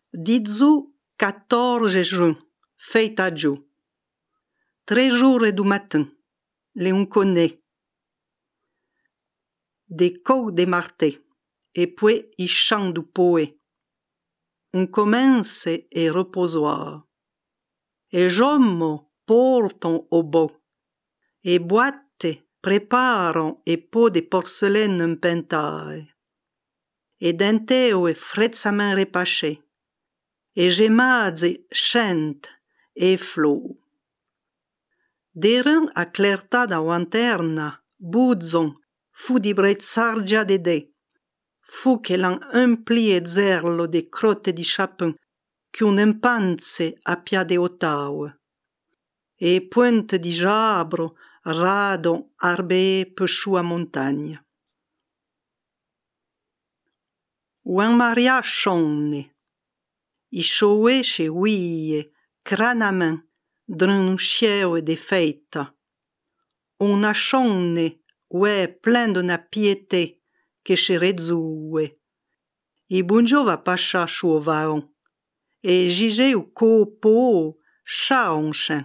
Dizu 14 juin, feita giù. 3 ore du matin, le un connaît. Des coups de marté, et puis i chants du poe. On commence et reposoir. Et j'ommo porton au beau. Et boite preparon e po de porcelaine impentai. E denteo e frezzament repaché. E gemadze scent e flow. Deren a clertà da lanterna, buzzon, fu di brezzar già de dè. Fu che l'an empli e zerlo de crotte di chapin, che un impanze a pia de otau. E puente di jabro, radon, arbe pesciù a montagna. Un maria chonne. I showe che uie, cranamen, dren un chieu de feita. On a chonne, ue plein de na piété, che che rezzue. I bungiova pascia chuovaon. E gige u copo, chaonchen.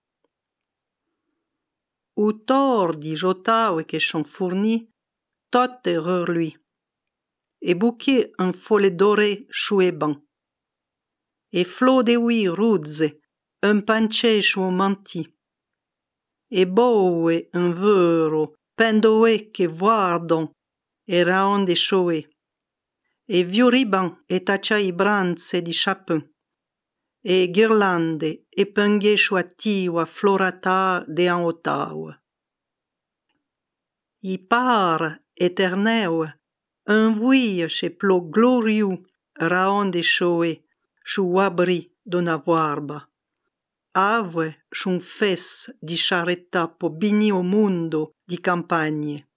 U tordi jotau e che chon fourni, tot erreur lui. E bouquet un folle doré choueban. E flo de ui ruzze, un pancei chou manti. E boue un vero, pendoe che guardon, e raon de choe. E viu riban e tacciai branze di chapin. E ghirlande e penghe chouatiu a florata de an otau. I par eterneu, un vui che plo gloriu raon de choe, chou abri d'una voarba. Avue ch'un fes di charretta po bini o mundo di campagne.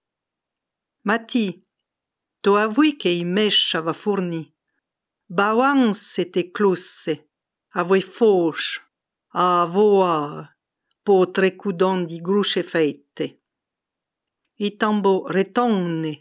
Mati, to avui che i mescia va forni. Bauanse te clusse, avui fosci, a voa, po trecudon di gruce feitte. I tambo retonne.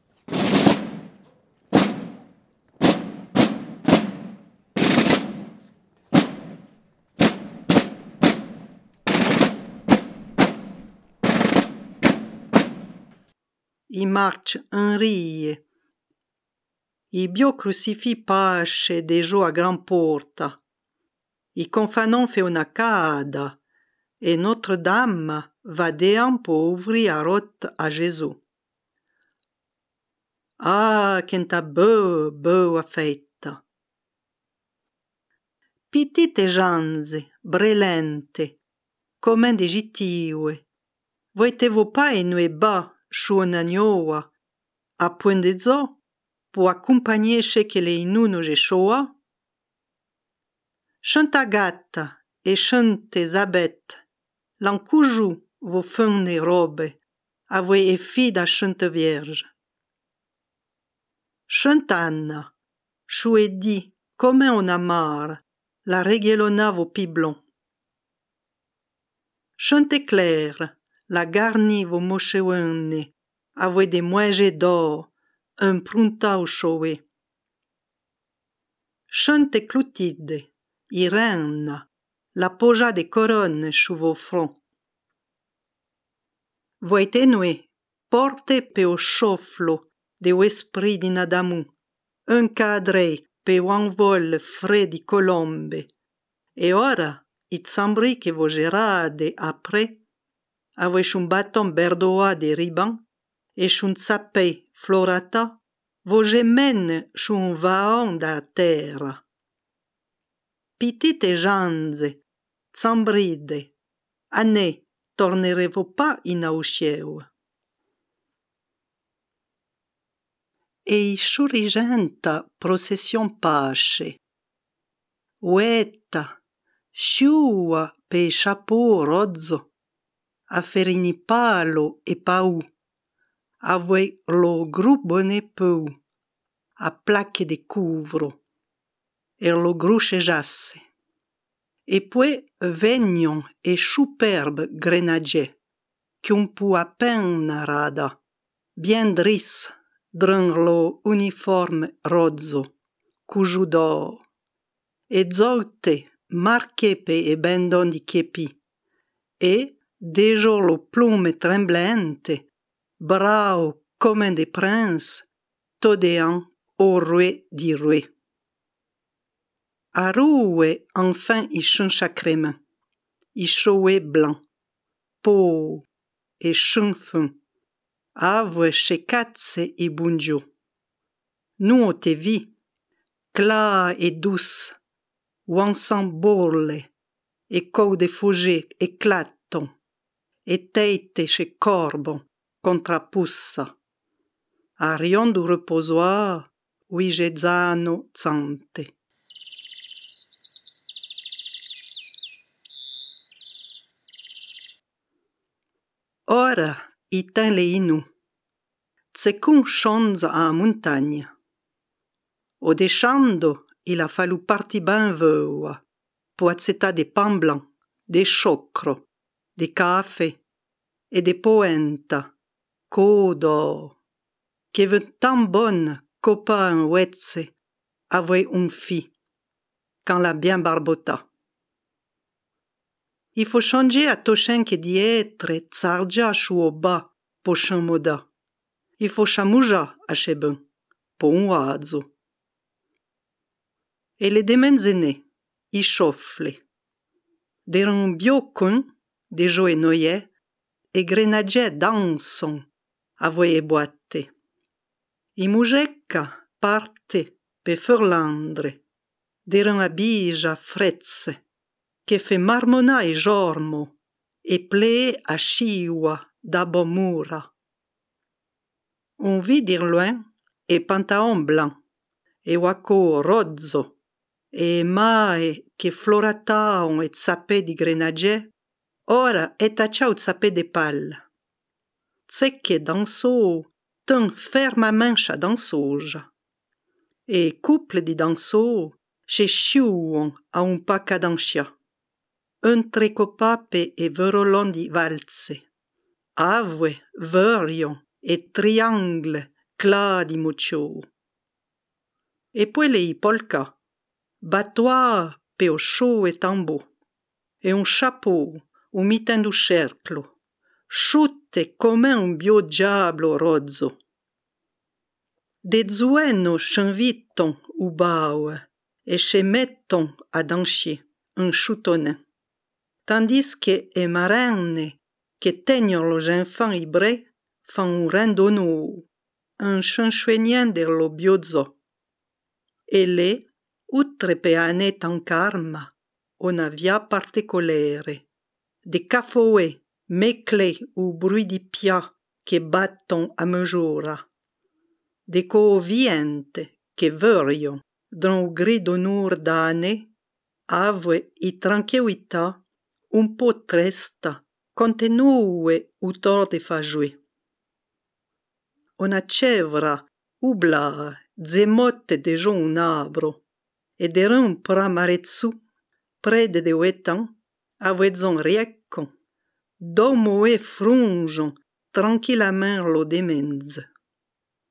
I march un rie. I bio crucifi pasce de jo a gran porta. I confanon fe una cada. E Notre-Dame va dean po ouvri a rot a Gesù. Ah, kenta beu a feita. Pitite janze, brelente, komen de gitiue. Voitevo pa e nue ba, chuona nioa, a point de zo, po accompagner che le inuno je choa? Chanta gatta e chante zabet, l'ancuju vo fenne robe, a voi e fi da chante vierge. Chantanna, chou e di, come on amar, la reghelona vo piblon. Chante clair, la garni vo mochewenne, a voi de moege d'or, un pruntau choe. Chante cloutide, i renna, la poja de coronne chou vo front. Voite noe, porte pe o choflo de o esprit di Nadamu, un cadre pe o envol fred di colombe. E ora, it sambri che vo gerade apre, a voi ch'un baton berdoa de riban, e ch'un sapei florata, vo gemen ch'un vaon da terra. Pitite janze, zambride, a ne tornerevo pa in auscieu. E i churigenta procession pasce. Uetta, sciua pe chapeau rozzo, a ferini palo e pau, a voi lo grubone peu, a placche de couvro, e lo gruche jasse. E poi vegnon e superbe grenadier, che un pu a penna rada, bien dris, dren lo uniforme rozzo, cujudò, e zolte marchepe e bendon di chepi, e, dejo lo plume tremblente, brau comme des princes, todean au rouet di rouet. A roue enfin i chancha crème, i chouet blanc, po e chunfun, avue checatse e bunjo. Nu o te vi, cla e douce, wansan borle, e cou de fouger éclaton, e teite che corbon contrapussa. A rion du reposoir, oui gezzano zante. Ora, i ten le inu, secun chonza a montagna. O descendo, il a fallu parti ben veua, po azzetta de pan blanc, de chocro, de café e de poenta, codo, che ven tan bonne copa un uetze, avue un fi, quand la bien barbota. Il faut changer a tochen che dietre tsargia chou ba po chan moda. Il faut chamouja a cheben, po un oazo. E le demenzene, i chofle. Deran biocon, de jo e noie, e grenadier danson, avue e boate. I mujecca parte pe Furlandre, deran abija frezze, che fe marmona e jormo, e ple a chiua da bomura. On vit dir loin e pantalon blanc, e wako rozzo, e mae che florataon et sapé di grenadier, ora et tacciau sapé de pal. Zecche dansou, ten fermamente a dansoja. E couple di dansou, che sciuon a un pa cadencia. Un trecopape e verolon di valse. Avue, verion e triangle cla di mucciou. E poi le polka, battoir pe o show e tambo. E un chapeau, un miten du cerclo, sciutte come un bio diablo rozzo. De zueno s'inviton u baue e se metton a danser un choutonnet. Tandis que e marenne che tegnon los enfants ibrés fan un randonneau, un chanchouenien de lo biozzo. E le, outre pe anet en karma, una via particolare, de cafoe, mecle ou bruit di pia che batton a mesura, de coviente che verion, d'un grido nur d'ane, avue i tranquillità un po' tresta, contenue utor de fa jouer. Una cevra ubla zemotte de jo un abro, e de un pramarezzu, prede de uetan, avuezon riecon, domo e frunjon tranquillament lo demenze.